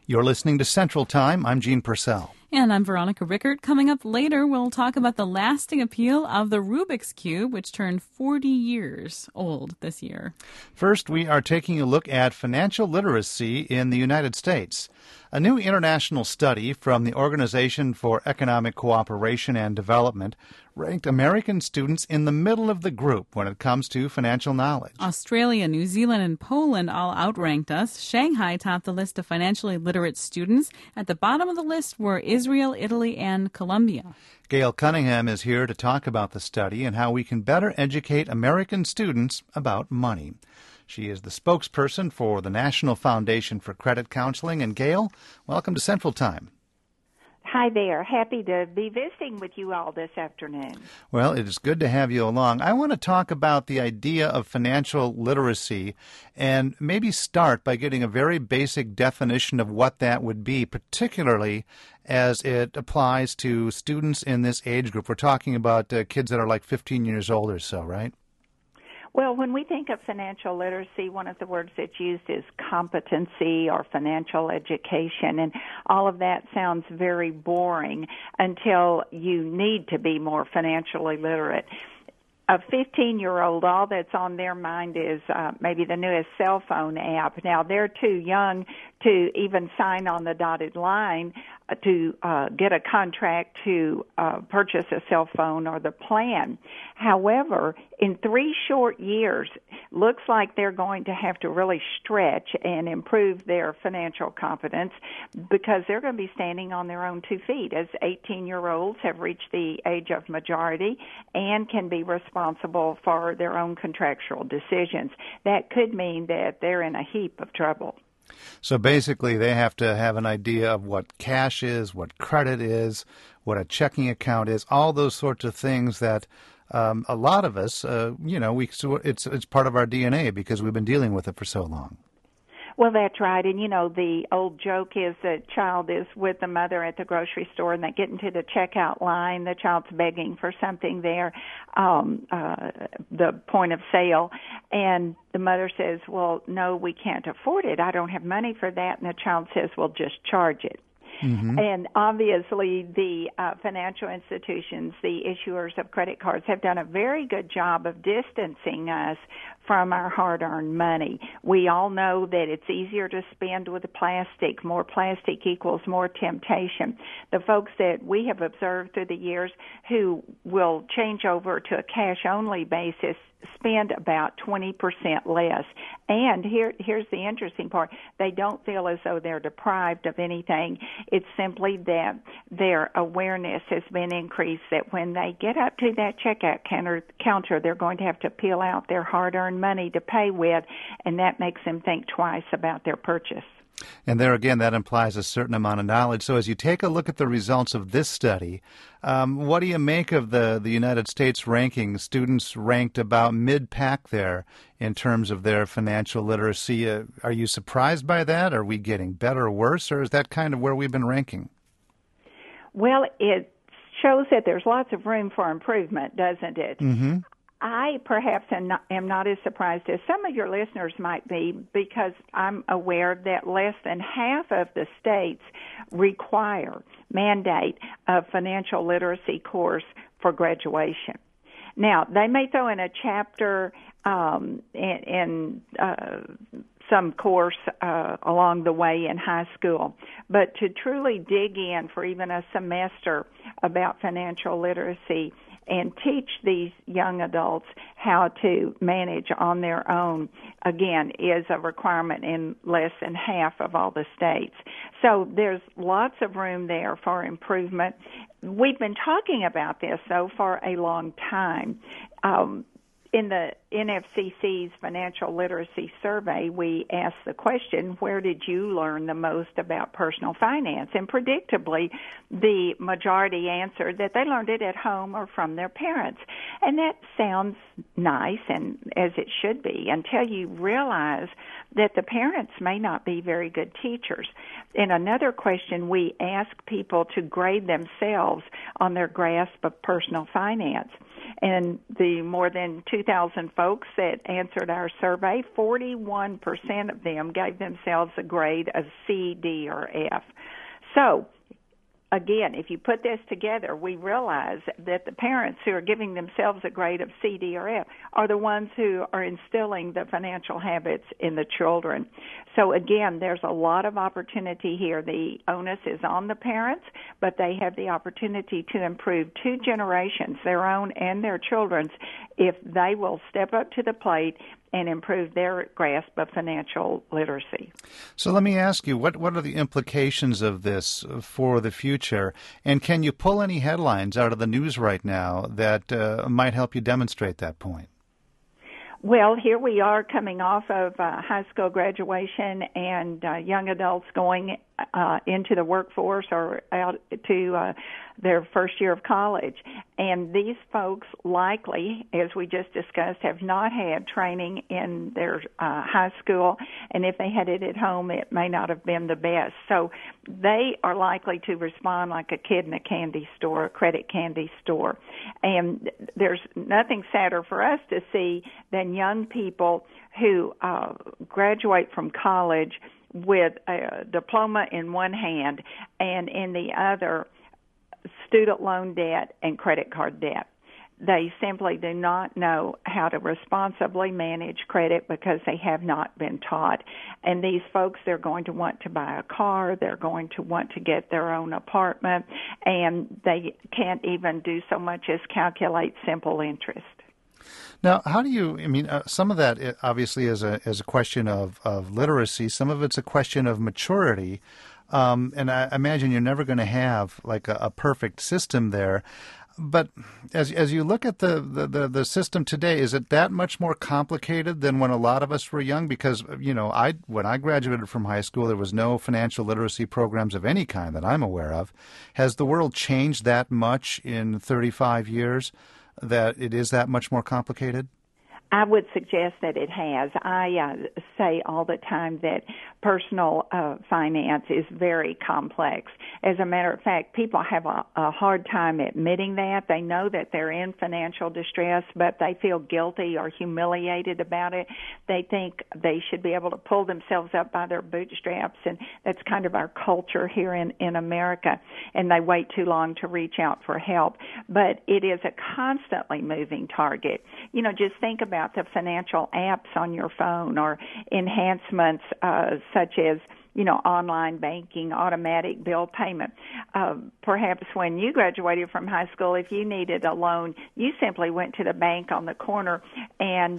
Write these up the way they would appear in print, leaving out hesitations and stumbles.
You're listening to Central Time. I'm Gene Purcell. And I'm Veronica Rickert. Coming up later, we'll talk about the lasting appeal of the Rubik's Cube, which turned 40 years old this year. First, we are taking a look at financial literacy in the United States. A new international study from the Organization for Economic Cooperation and Development ranked American students in the middle of the group when it comes to financial knowledge. Australia, New Zealand, and Poland all outranked us. Shanghai topped the list of financially literate students. At the bottom of the list were Israel, Italy, and Colombia. Gail Cunningham is here to talk about the study and how we can better educate American students about money. She is the spokesperson for the National Foundation for Credit Counseling. And Gail, welcome to Central Time. Hi there. Happy to be visiting with you all this afternoon. Well, it is good to have you along. I want to talk about the idea of financial literacy and maybe start by getting a very basic definition of what that would be, particularly as it applies to students in this age group. We're talking about kids that are like 15 years old or so, right? Well, when we think of financial literacy, one of the words that's used is competency or financial education, and all of that sounds very boring until you need to be more financially literate. A 15-year-old, all that's on their mind is maybe the newest cell phone app. Now, they're too young to even sign on the dotted line to get a contract to purchase a cell phone or the plan. However, in 3 short years, looks like they're going to have to really stretch and improve their financial competence because they're going to be standing on their own 2 feet as 18-year-olds have reached the age of majority and can be responsible for their own contractual decisions. That could mean that they're in a heap of trouble. So basically, they have to have an idea of what cash is, what credit is, what a checking account is, all those sorts of things that a lot of us, it's part of our DNA because we've been dealing with it for so long. Well, that's right. And, the old joke is that child is with the mother at the grocery store and they get into the checkout line. The child's begging for something there, the point of sale. And the mother says, well, no, we can't afford it. I don't have money for that. And the child says, well, just charge it. Mm-hmm. And obviously the financial institutions, the issuers of credit cards, have done a very good job of distancing us from our hard-earned money. We all know that it's easier to spend with plastic. More plastic equals more temptation. The folks that we have observed through the years who will change over to a cash-only basis spend about 20% less. And here's the interesting part. They don't feel as though they're deprived of anything. It's simply that their awareness has been increased that when they get up to that checkout counter, they're going to have to peel out their hard-earned money to pay with, and that makes them think twice about their purchase. And there again, that implies a certain amount of knowledge. So as you take a look at the results of this study, what do you make of the United States ranking? Students ranked about mid-pack there in terms of their financial literacy. Are you surprised by that? Are we getting better or worse, or is that kind of where we've been ranking? Well, it shows that there's lots of room for improvement, doesn't it? Mm-hmm. I perhaps am not as surprised as some of your listeners might be because I'm aware that less than half of the states mandate a financial literacy course for graduation. Now, they may throw in a chapter in some course along the way in high school, but to truly dig in for even a semester about financial literacy and teach these young adults how to manage on their own, again, is a requirement in less than half of all the states. So there's lots of room there for improvement. We've been talking about this, though, for a long time. In the NFCC's Financial Literacy Survey, we asked the question, where did you learn the most about personal finance? And predictably, the majority answered that they learned it at home or from their parents. And that sounds nice, and as it should be, until you realize that the parents may not be very good teachers. In another question, we asked people to grade themselves on their grasp of personal finance. And the more than 2,000 folks that answered our survey, 41% of them gave themselves a grade of C, D, or F. So, again, if you put this together, we realize that the parents who are giving themselves a grade of C, D, or F are the ones who are instilling the financial habits in the children. So, again, there's a lot of opportunity here. The onus is on the parents, but they have the opportunity to improve two generations, their own and their children's, if they will step up to the plate and improve their grasp of financial literacy. So let me ask you, what are the implications of this for the future? And can you pull any headlines out of the news right now that might help you demonstrate that point? Well, here we are coming off of high school graduation and young adults going into the workforce or out to their first year of college. And these folks likely, as we just discussed, have not had training in their high school, and if they had it at home, it may not have been the best. So they are likely to respond like a kid in a candy store, a credit candy store. And there's nothing sadder for us to see than young people who graduate from college with a diploma in one hand and in the other student loan debt and credit card debt. They simply do not know how to responsibly manage credit because they have not been taught. And these folks, they're going to want to buy a car, they're going to want to get their own apartment, and they can't even do so much as calculate simple interest. Now, how do you, some of that obviously is a question of literacy. Some of it's a question of maturity. And I imagine you're never going to have like a perfect system there. But as you look at the system today, is it that much more complicated than when a lot of us were young? Because, when I graduated from high school, there was no financial literacy programs of any kind that I'm aware of. Has the world changed that much in 35 years that it is that much more complicated? I would suggest that it has. I say all the time that personal finance is very complex. As a matter of fact, people have a hard time admitting that. They know that they're in financial distress, but they feel guilty or humiliated about it. They think they should be able to pull themselves up by their bootstraps, and that's kind of our culture here in America, and they wait too long to reach out for help. But it is a constantly moving target. Just think about the financial apps on your phone or enhancements such as, online banking, automatic bill payment. Perhaps when you graduated from high school, if you needed a loan, you simply went to the bank on the corner, and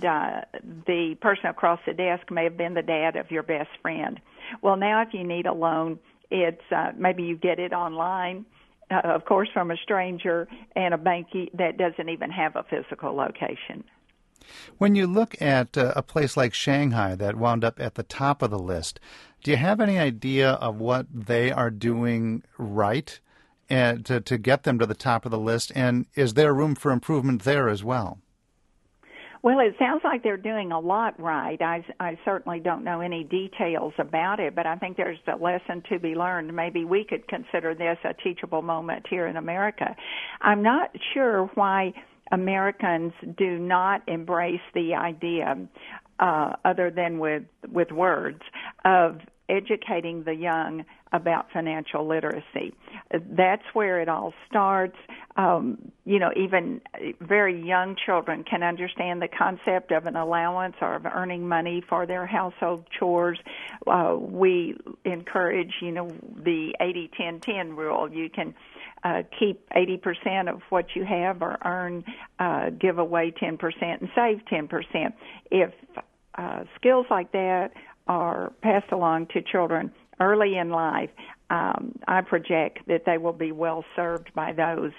the person across the desk may have been the dad of your best friend. Well, now if you need a loan, it's maybe you get it online, of course, from a stranger, and a bank that doesn't even have a physical location. When you look at a place like Shanghai that wound up at the top of the list, do you have any idea of what they are doing right and to get them to the top of the list? And is there room for improvement there as well? Well, it sounds like they're doing a lot right. I certainly don't know any details about it, but I think there's a lesson to be learned. Maybe we could consider this a teachable moment here in America. I'm not sure why Americans do not embrace the idea, other than with words, of educating the young about financial literacy. That's where it all starts. Even very young children can understand the concept of an allowance or of earning money for their household chores. We encourage, the 80-10-10 rule. You can keep 80% of what you have or earn, give away 10% and save 10%. If skills like that are passed along to children early in life, I project that they will be well served by those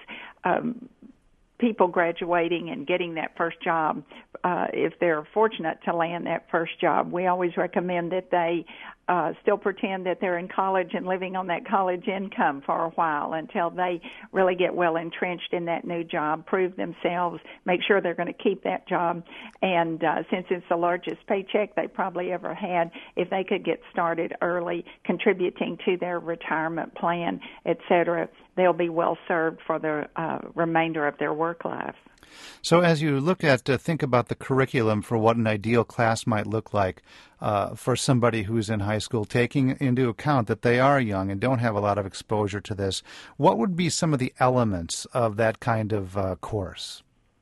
people graduating and getting that first job. If they're fortunate to land that first job, we always recommend that they still pretend that they're in college and living on that college income for a while until they really get well entrenched in that new job, prove themselves, make sure they're going to keep that job. And since it's the largest paycheck they probably ever had, if they could get started early, contributing to their retirement plan, et cetera, they'll be well served for the remainder of their work life. So as you look at, think about the curriculum for what an ideal class might look like for somebody who's in high school, taking into account that they are young and don't have a lot of exposure to this, what would be some of the elements of that kind of course?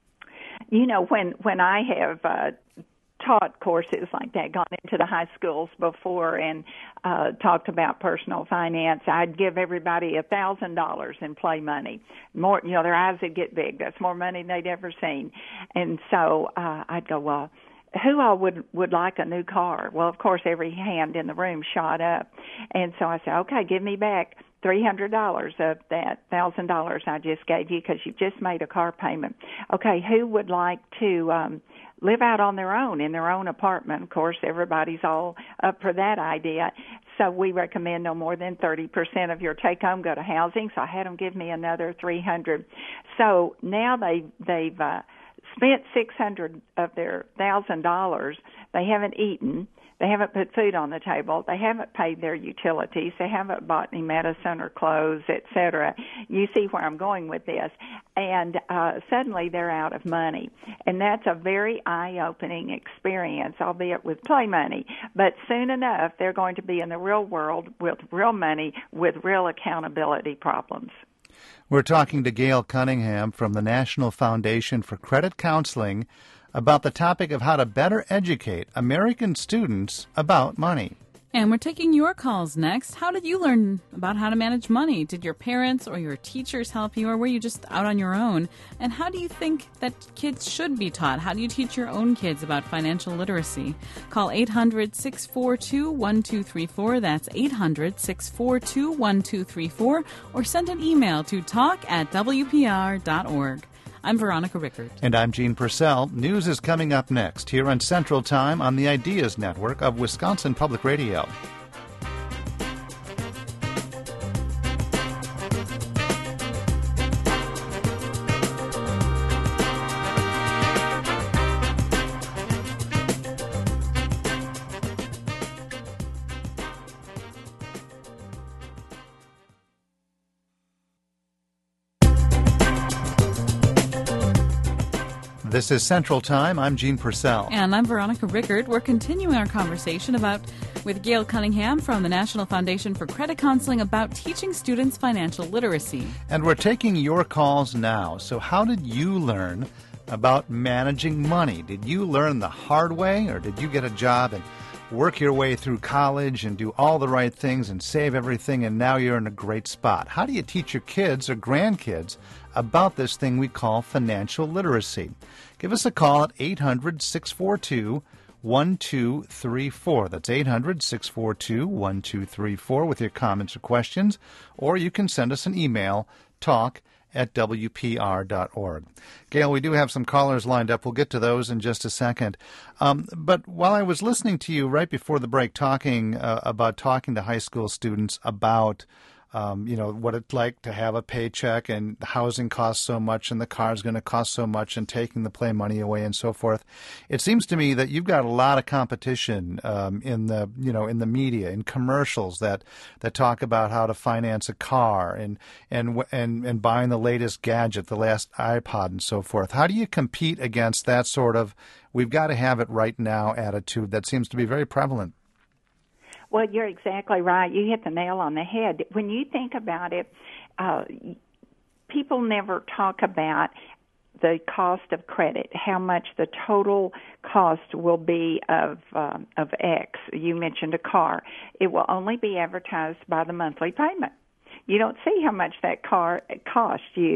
You know, when I have taught courses like that, gone into the high schools before and talked about personal finance, I'd give everybody $1,000 in play money. More, you know, their eyes would get big. That's more money than they'd ever seen. And so I'd go, well, who all would like a new car? Well, of course, every hand in the room shot up. And so I said, okay, give me back $300 of that $1,000 I just gave you because you just made a car payment. Okay, who would like to live out on their own in their own apartment? Of course, everybody's all up for that idea. So we recommend no more than 30% of your take-home go to housing. So I had them give me another $300. So now they've spent $600 of their $1,000. They haven't eaten. They haven't put food on the table. They haven't paid their utilities. They haven't bought any medicine or clothes, et cetera. You see where I'm going with this. And suddenly they're out of money. And that's a very eye-opening experience, albeit with play money. But soon enough, they're going to be in the real world with real money, with real accountability problems. We're talking to Gail Cunningham from the National Foundation for Credit Counseling about the topic of how to better educate American students about money. And we're taking your calls next. How did you learn about how to manage money? Did your parents or your teachers help you, or were you just out on your own? And how do you think that kids should be taught? How do you teach your own kids about financial literacy? Call 800-642-1234. That's 800-642-1234. Or send an email to talk@wpr.org. I'm Veronica Rickert. And I'm Gene Purcell. News is coming up next here on Central Time on the Ideas Network of Wisconsin Public Radio. This is Central Time. I'm Gene Purcell. And I'm Veronica Rickert. We're continuing our conversation with Gail Cunningham from the National Foundation for Credit Counseling about teaching students financial literacy. And we're taking your calls now. So how did you learn about managing money? Did you learn the hard way, or did you get a job and work your way through college and do all the right things and save everything, and now you're in a great spot? How do you teach your kids or grandkids about this thing we call financial literacy? Give us a call at 800-642-1234. That's 800-642-1234 with your comments or questions, or you can send us an email, talk@wpr.org. Gail, we do have some callers lined up. We'll get to those in just a second. But while I was listening to you right before the break talking to high school students about what it's like to have a paycheck, and the housing costs so much and the car's going to cost so much, and taking the play money away and so forth. It seems to me that you've got a lot of competition in the media, in commercials that talk about how to finance a car and buying the latest gadget, the last iPod and so forth. How do you compete against that sort of we've got to have it right now attitude that seems to be very prevalent? Well, you're exactly right. You hit the nail on the head. When you think about it, people never talk about the cost of credit, how much the total cost will be of X. You mentioned a car. It will only be advertised by the monthly payment. You don't see how much that car cost you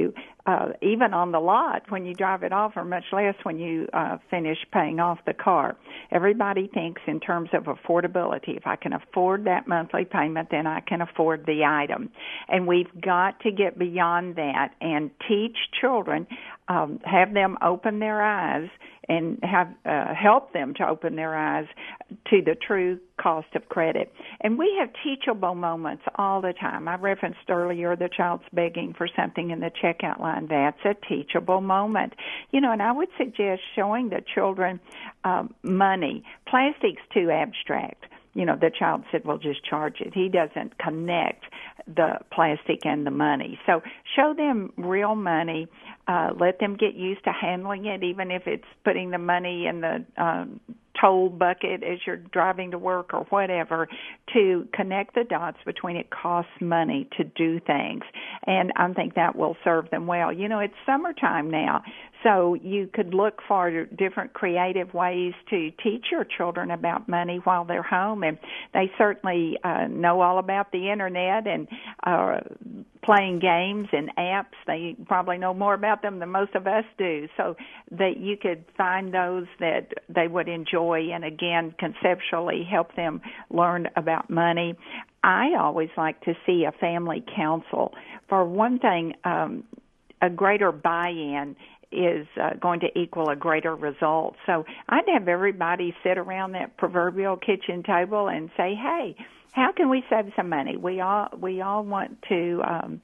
even on the lot when you drive it off, or much less when you finish paying off the car. Everybody thinks in terms of affordability. If I can afford that monthly payment, then I can afford the item. And we've got to get beyond that and teach children, have them open their eyes and help them to open their eyes to the true cost of credit. And we have teachable moments all the time. I referenced earlier the child's begging for something in the checkout line. That's a teachable moment. And I would suggest showing the children money. Plastic's too abstract. The child said, well, just charge it. He doesn't connect the plastic and the money. So show them real money. Let them get used to handling it, even if it's putting the money in the toll bucket as you're driving to work or whatever, to connect the dots between it costs money to do things. And I think that will serve them well. It's summertime now, so you could look for different creative ways to teach your children about money while they're home. And they certainly know all about the Internet and playing games and apps. They probably know more about them than most of us do. So that you could find those that they would enjoy and, again, conceptually help them learn about money. I always like to see a family council. For one thing, a greater buy-in is going to equal a greater result. So I'd have everybody sit around that proverbial kitchen table and say, hey, how can we save some money? We all want to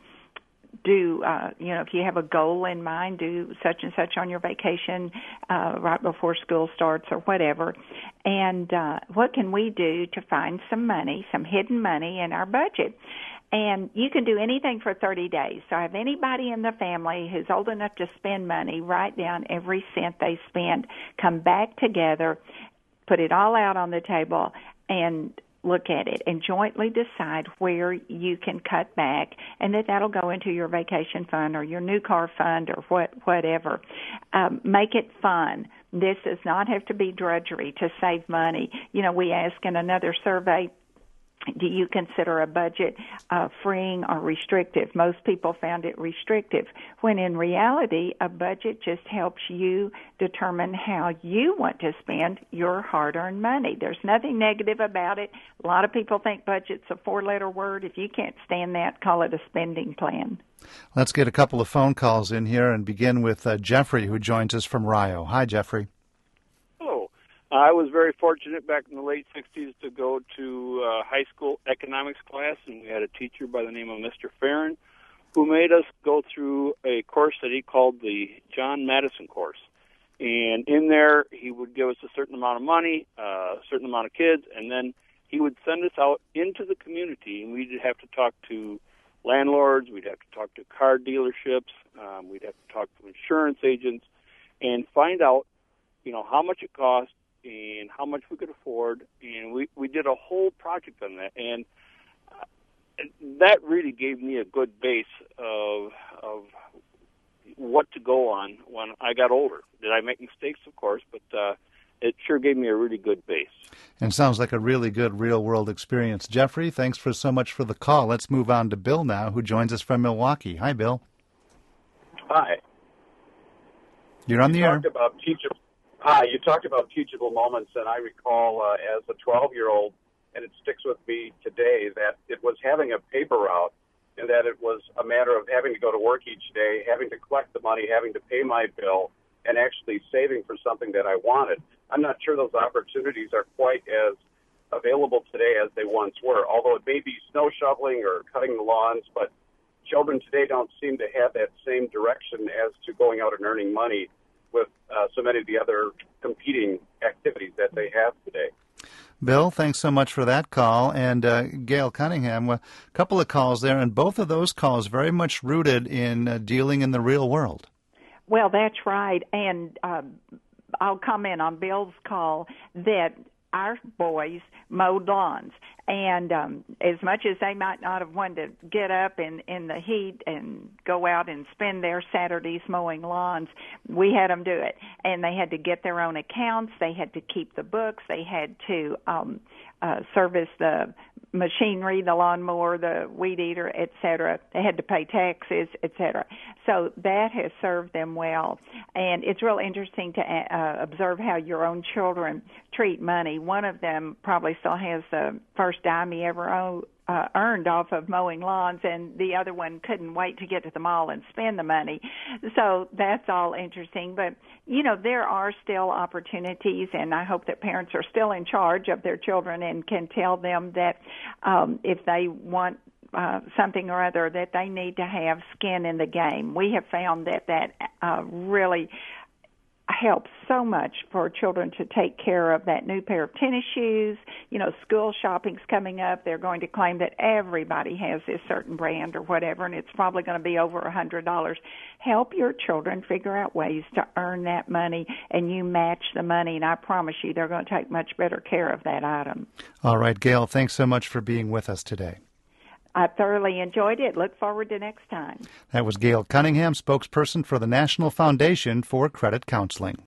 do, if you have a goal in mind, do such and such on your vacation right before school starts or whatever. And what can we do to find some money, some hidden money in our budget? And you can do anything for 30 days. So have anybody in the family who's old enough to spend money write down every cent they spend, come back together, put it all out on the table, and look at it and jointly decide where you can cut back, and that'll go into your vacation fund or your new car fund or whatever. Make it fun. This does not have to be drudgery to save money. We ask in another survey, do you consider a budget freeing or restrictive? Most people found it restrictive, when in reality, a budget just helps you determine how you want to spend your hard-earned money. There's nothing negative about it. A lot of people think budget's a four-letter word. If you can't stand that, call it a spending plan. Let's get a couple of phone calls in here and begin with Jeffrey, who joins us from Rio. Hi, Jeffrey. I was very fortunate back in the late 60s to go to high school economics class, and we had a teacher by the name of Mr. Farron who made us go through a course that he called the John Madison course. And in there, he would give us a certain amount of money, a certain amount of kids, and then he would send us out into the community, and we'd have to talk to landlords, we'd have to talk to car dealerships, we'd have to talk to insurance agents, and find out, how much it cost, and how much we could afford, and we did a whole project on that, and that really gave me a good base of what to go on when I got older. Did I make mistakes? Of course, but it sure gave me a really good base. And sounds like a really good real-world experience. Jeffrey, thanks so much for the call. Let's move on to Bill now, who joins us from Milwaukee. Hi, Bill. Hi. You're on the air. You talked about teachable moments, and I recall as a 12-year-old, and it sticks with me today, that it was having a paper route, and that it was a matter of having to go to work each day, having to collect the money, having to pay my bill, and actually saving for something that I wanted. I'm not sure those opportunities are quite as available today as they once were, although it may be snow shoveling or cutting the lawns, but children today don't seem to have that same direction as to going out and earning money with so many of the other competing activities that they have today. Bill, thanks so much for that call. And Gail Cunningham, a couple of calls there, and both of those calls very much rooted in dealing in the real world. Well, that's right. And I'll comment on Bill's call that our boys mowed lawns. And as much as they might not have wanted to get up in the heat and go out and spend their Saturdays mowing lawns, we had them do it. And they had to get their own accounts. They had to keep the books. They had to service the machinery, the lawnmower, the weed eater, etc. They had to pay taxes, etc. So that has served them well. And it's real interesting to observe how your own children treat money. One of them probably still has the first dime he ever earned off of mowing lawns, and the other one couldn't wait to get to the mall and spend the money. So that's all interesting. But, there are still opportunities, and I hope that parents are still in charge of their children and can tell them that if they want something or other, that they need to have skin in the game. We have found that really helps so much for children to take care of that new pair of tennis shoes. School shopping's coming up. They're going to claim that everybody has this certain brand or whatever, and it's probably going to be over $100. Help your children figure out ways to earn that money, and you match the money, and I promise you they're going to take much better care of that item. All right, Gail, thanks so much for being with us today. I thoroughly enjoyed it. Look forward to next time. That was Gail Cunningham, spokesperson for the National Foundation for Credit Counseling.